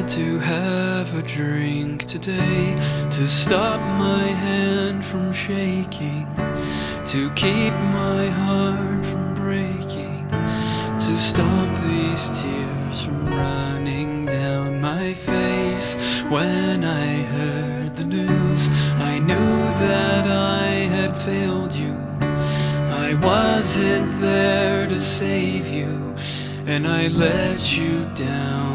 to have a drink today, to stop my hand from shaking, to keep my heart from breaking, to stop these tears from running down my face. When I heard the news, I knew that I had failed you. I wasn't there to save you, and I let you down.